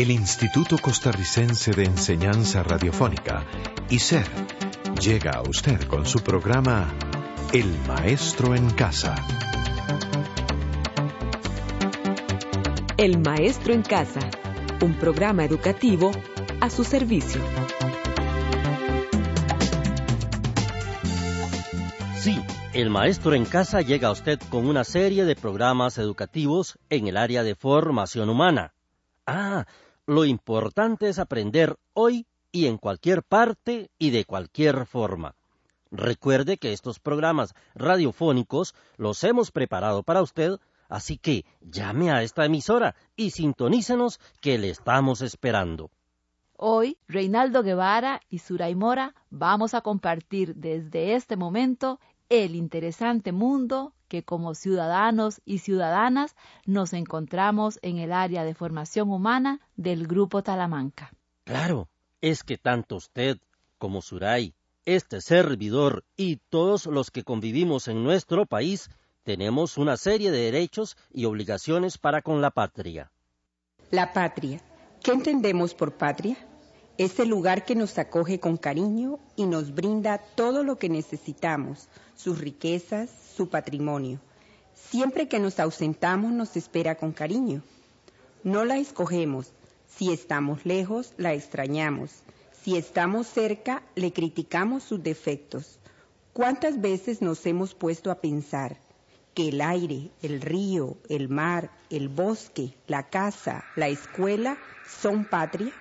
El Instituto Costarricense de Enseñanza Radiofónica, ICER, llega a usted con su programa El Maestro en Casa. El Maestro en Casa, un programa educativo a su servicio. Sí, El Maestro en Casa llega a usted con una serie de programas educativos en el área de formación humana. Lo importante es aprender hoy y en cualquier parte y de cualquier forma. Recuerde que estos programas radiofónicos los hemos preparado para usted, así que llame a esta emisora y sintonícenos que le estamos esperando. Hoy, Reinaldo Guevara y Suray Mora vamos a compartir desde este momento el interesante mundo que como ciudadanos y ciudadanas nos encontramos en el área de formación humana del Grupo Talamanca. Claro, es que tanto usted como Suray, este servidor y todos los que convivimos en nuestro país tenemos una serie de derechos y obligaciones para con la patria. La patria. ¿Qué entendemos por patria? Es el lugar que nos acoge con cariño y nos brinda todo lo que necesitamos, sus riquezas, su patrimonio. Siempre que nos ausentamos nos espera con cariño. No la escogemos. Si estamos lejos, la extrañamos. Si estamos cerca, le criticamos sus defectos. ¿Cuántas veces nos hemos puesto a pensar que el aire, el río, el mar, el bosque, la casa, la escuela son patria?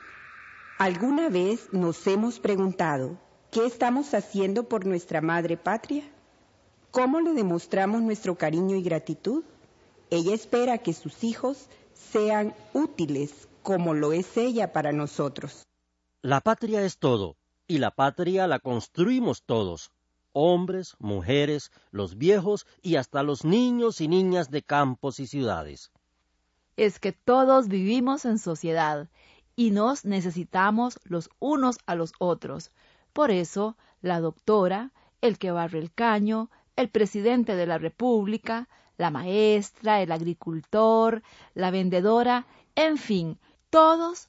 ¿Alguna vez nos hemos preguntado qué estamos haciendo por nuestra madre patria? ¿Cómo le demostramos nuestro cariño y gratitud? Ella espera que sus hijos sean útiles como lo es ella para nosotros. La patria es todo, y la patria la construimos todos, hombres, mujeres, los viejos y hasta los niños y niñas de campos y ciudades. Es que todos vivimos en sociedad y nos necesitamos los unos a los otros. Por eso, la doctora, el que barre el caño, el presidente de la República, la maestra, el agricultor, la vendedora, en fin, todos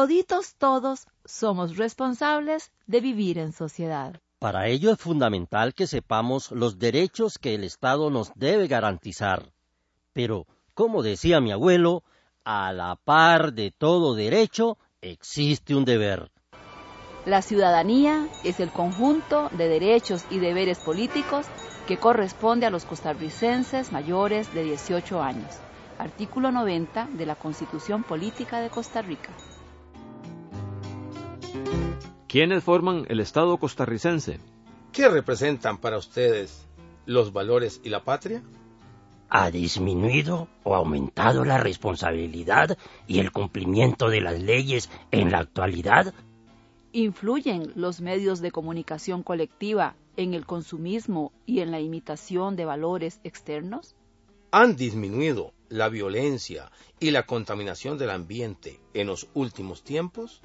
somos responsables de vivir en sociedad. Para ello es fundamental que sepamos los derechos que el Estado nos debe garantizar. Pero, como decía mi abuelo, a la par de todo derecho existe un deber. La ciudadanía es el conjunto de derechos y deberes políticos que corresponde a los costarricenses mayores de 18 años. Artículo 90 de la Constitución Política de Costa Rica. ¿Quiénes forman el Estado costarricense? ¿Qué representan para ustedes los valores y la patria? ¿Ha disminuido o aumentado la responsabilidad y el cumplimiento de las leyes en la actualidad? ¿Influyen los medios de comunicación colectiva en el consumismo y en la imitación de valores externos? ¿Han disminuido la violencia y la contaminación del ambiente en los últimos tiempos?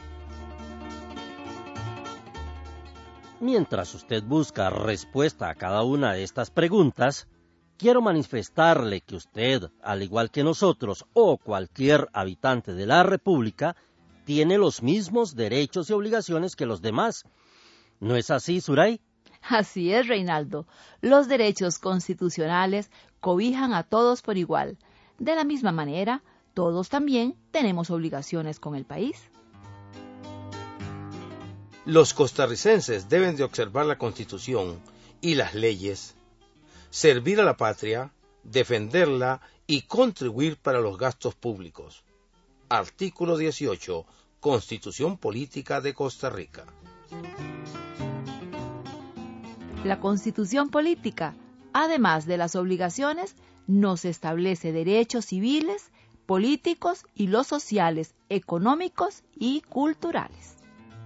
Mientras usted busca respuesta a cada una de estas preguntas, quiero manifestarle que usted, al igual que nosotros o cualquier habitante de la República, tiene los mismos derechos y obligaciones que los demás. ¿No es así, Suray? Así es, Reinaldo. Los derechos constitucionales cobijan a todos por igual. De la misma manera, todos también tenemos obligaciones con el país. Los costarricenses deben de observar la Constitución y las leyes, servir a la patria, defenderla y contribuir para los gastos públicos. Artículo 18, Constitución Política de Costa Rica. La Constitución Política, además de las obligaciones, nos establece derechos civiles, políticos y los sociales, económicos y culturales.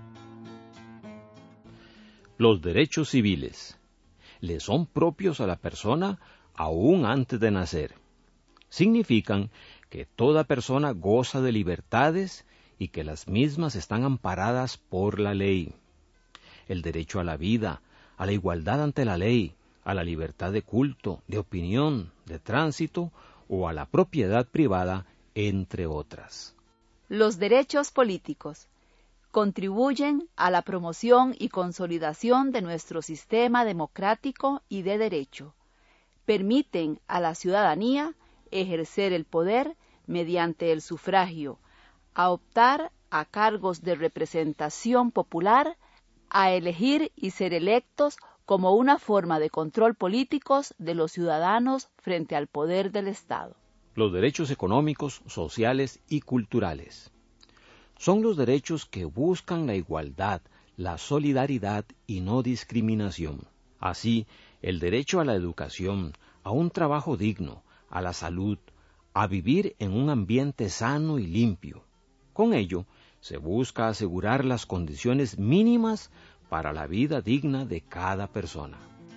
Los derechos civiles le son propios a la persona aún antes de nacer. Significan que toda persona goza de libertades y que las mismas están amparadas por la ley. El derecho a la vida, a la igualdad ante la ley, a la libertad de culto, de opinión, de tránsito o a la propiedad privada, entre otras. Los derechos políticos contribuyen a la promoción y consolidación de nuestro sistema democrático y de derecho. Permiten a la ciudadanía ejercer el poder mediante el sufragio, a optar a cargos de representación popular, a elegir y ser electos como una forma de control políticos de los ciudadanos frente al poder del Estado. Los derechos económicos, sociales y culturales son los derechos que buscan la igualdad, la solidaridad y no discriminación. Así, el derecho a la educación, a un trabajo digno, a la salud, a vivir en un ambiente sano y limpio. Con ello, se busca asegurar las condiciones mínimas para la vida digna de cada persona.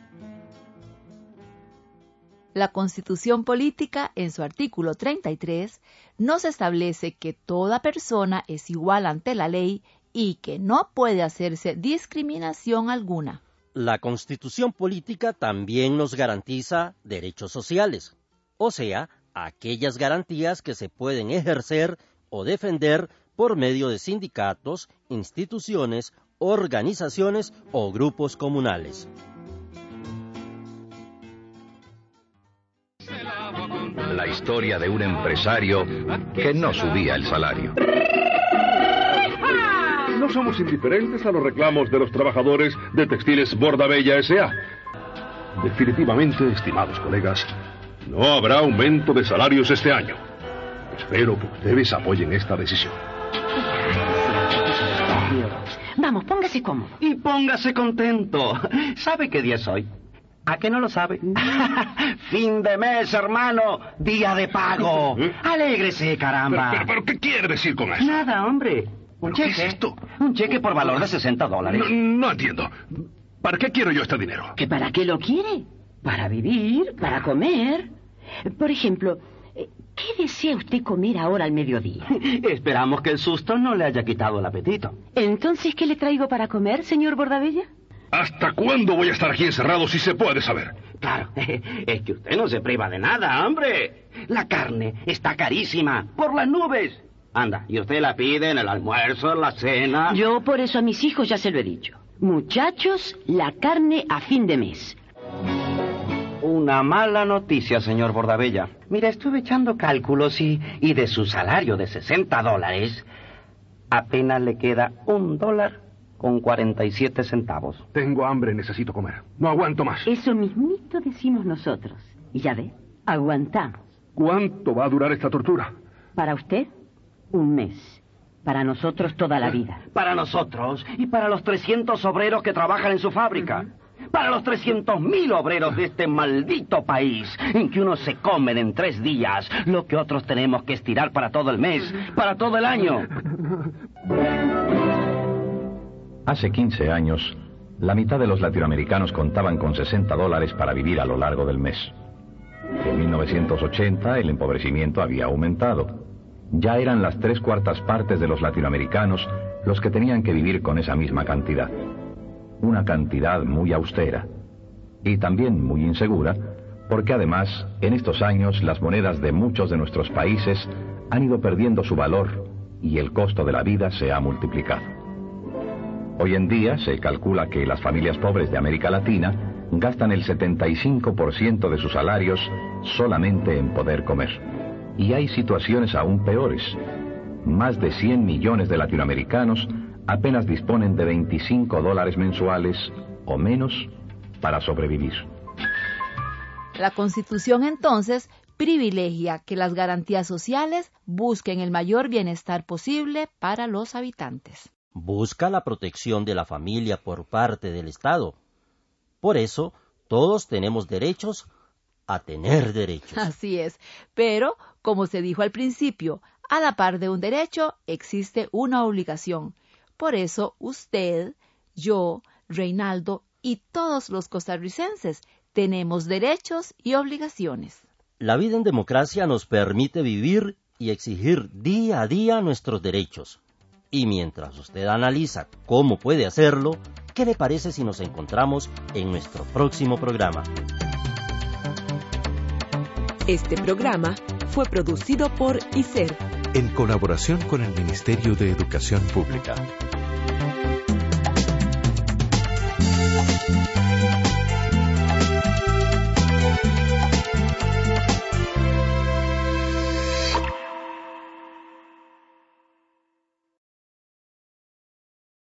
La Constitución Política, en su artículo 33, nos establece que toda persona es igual ante la ley y que no puede hacerse discriminación alguna. La Constitución Política también nos garantiza derechos sociales, o sea, aquellas garantías que se pueden ejercer o defender por medio de sindicatos, instituciones, organizaciones o grupos comunales. La historia de un empresario que no subía el salario. No somos indiferentes a los reclamos de los trabajadores de Textiles Bordabella S.A. Definitivamente, estimados colegas, no habrá aumento de salarios este año. Espero que ustedes apoyen esta decisión. Vamos, póngase cómodo. Y póngase contento. ¿Sabe qué día es hoy? ¿A qué no lo sabe? Fin de mes, hermano. Día de pago. Alégrese, caramba. ¿Pero qué quiere decir con eso? Nada, hombre. Un cheque. ¿Qué es esto? Un cheque por valor de $60. No entiendo. ¿Para qué quiero yo este dinero? ¿Que para qué lo quiere? Para vivir, para comer. Por ejemplo, ¿qué desea usted comer ahora al mediodía? Esperamos que el susto no le haya quitado el apetito. Entonces, ¿qué le traigo para comer, señor Bordabella? ¿Hasta cuándo voy a estar aquí encerrado si se puede saber? Claro, es que usted no se priva de nada, hombre. La carne está carísima, por las nubes. Anda, y usted la pide en el almuerzo, en la cena. Yo por eso a mis hijos ya se lo he dicho. Muchachos, la carne a fin de mes. Una mala noticia, señor Bordabella. Mira, estuve echando cálculos y de su salario de $60, apenas le queda $1.47. Tengo hambre, necesito comer. No aguanto más. Eso mismito decimos nosotros. Y ya ve, aguantamos. ¿Cuánto va a durar esta tortura? Para usted, 1 mes. Para nosotros, toda la vida. Para nosotros y para los 300 obreros que trabajan en su fábrica. Para los 300.000 obreros de este maldito país, en que uno se comen en 3 días lo que otros tenemos que estirar para todo el mes, para todo el año. Hace 15 años, la mitad de los latinoamericanos contaban con $60 para vivir a lo largo del mes. En 1980 el empobrecimiento había aumentado. Ya eran las 3/4 partes de los latinoamericanos los que tenían que vivir con esa misma cantidad. Una cantidad muy austera y también muy insegura, porque además, en estos años, las monedas de muchos de nuestros países han ido perdiendo su valor y el costo de la vida se ha multiplicado. Hoy en día se calcula que las familias pobres de América Latina gastan el 75% de sus salarios solamente en poder comer. Y hay situaciones aún peores. Más de 100 millones de latinoamericanos apenas disponen de $25 mensuales o menos para sobrevivir. La Constitución, entonces, privilegia que las garantías sociales busquen el mayor bienestar posible para los habitantes. Busca la protección de la familia por parte del Estado. Por eso, todos tenemos derechos a tener derechos. Así es, pero, como se dijo al principio, a la par de un derecho existe una obligación. Por eso, usted, yo, Reinaldo y todos los costarricenses tenemos derechos y obligaciones. La vida en democracia nos permite vivir y exigir día a día nuestros derechos. Y mientras usted analiza cómo puede hacerlo, ¿qué le parece si nos encontramos en nuestro próximo programa? Este programa fue producido por ICER, en colaboración con el Ministerio de Educación Pública.